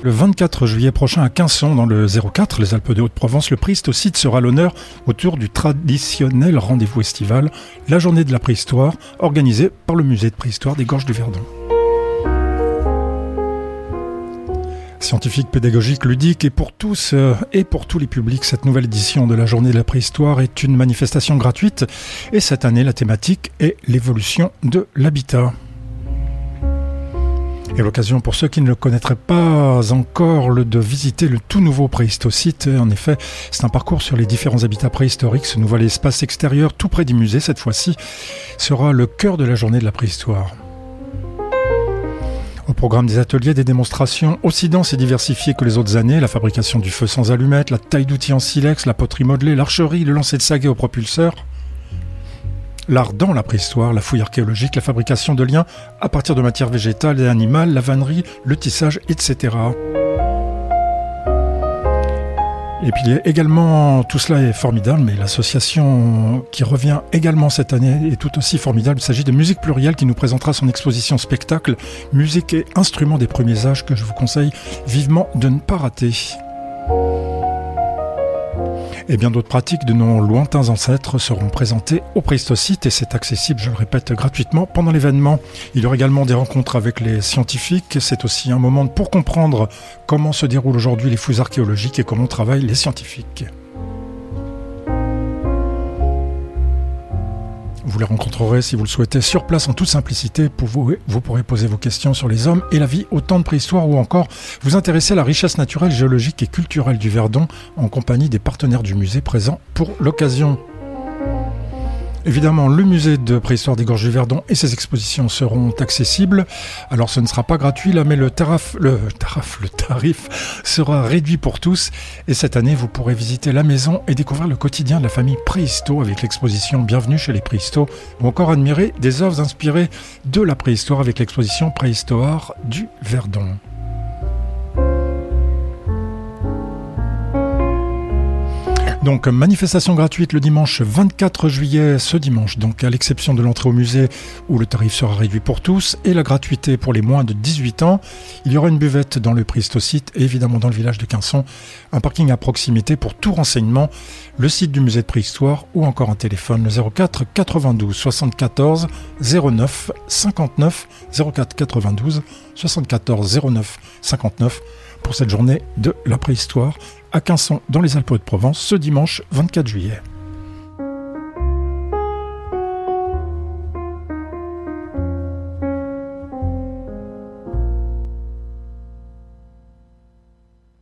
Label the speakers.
Speaker 1: le 24 juillet prochain à Quinson, dans le 04, les Alpes de Haute-Provence, le Préhistosite sera à l'honneur autour du traditionnel rendez-vous estival, la journée de la préhistoire, organisée par le musée de préhistoire des Gorges du Verdon. Scientifique, pédagogique, ludique et pour tous et pour tous les publics, cette nouvelle édition de la Journée de la Préhistoire est une manifestation gratuite et cette année la thématique est l'évolution de l'habitat. Et l'occasion pour ceux qui ne le connaîtraient pas encore de visiter le tout nouveau Préhistosite. En effet, c'est un parcours sur les différents habitats préhistoriques. Ce nouvel espace extérieur tout près du musée cette fois-ci sera le cœur de la Journée de la Préhistoire. Au programme des ateliers, des démonstrations aussi denses et diversifiées que les autres années, la fabrication du feu sans allumettes, la taille d'outils en silex, la poterie modelée, l'archerie, le lancer de saguet au propulseur, l'art dans la préhistoire, la fouille archéologique, la fabrication de liens à partir de matières végétales et animales, la vannerie, le tissage, etc. Et puis également, tout cela est formidable, mais l'association qui revient également cette année est tout aussi formidable. Il s'agit de Musique Plurielle qui nous présentera son exposition spectacle, musique et instruments des premiers âges que je vous conseille vivement de ne pas rater. Et bien d'autres pratiques de nos lointains ancêtres seront présentées au Préhistosite et c'est accessible, je le répète, gratuitement pendant l'événement. Il y aura également des rencontres avec les scientifiques. C'est aussi un moment pour comprendre comment se déroulent aujourd'hui les fouilles archéologiques et comment travaillent les scientifiques. Vous les rencontrerez, si vous le souhaitez, sur place en toute simplicité. Vous pourrez poser vos questions sur les hommes et la vie au temps de préhistoire ou encore vous intéresser à la richesse naturelle, géologique et culturelle du Verdon en compagnie des partenaires du musée présents pour l'occasion. Évidemment, le musée de préhistoire des Gorges du Verdon et ses expositions seront accessibles. Alors ce ne sera pas gratuit là, mais le tarif sera réduit pour tous. Et cette année, vous pourrez visiter la maison et découvrir le quotidien de la famille Préhisto avec l'exposition Bienvenue chez les Préhistos ou encore admirer des œuvres inspirées de la préhistoire avec l'exposition Préhistoire du Verdon. Donc manifestation gratuite le dimanche 24 juillet, ce dimanche, donc à l'exception de l'entrée au musée où le tarif sera réduit pour tous et la gratuité pour les moins de 18 ans. Il y aura une buvette dans le Préhistosite et évidemment dans le village de Quinson, un parking à proximité pour tout renseignement, le site du musée de préhistoire ou encore un téléphone le 04 92 74 09 59 04 92 74 09 59 pour cette journée de la préhistoire à Quinson dans les Alpes de Provence ce dimanche 24 juillet.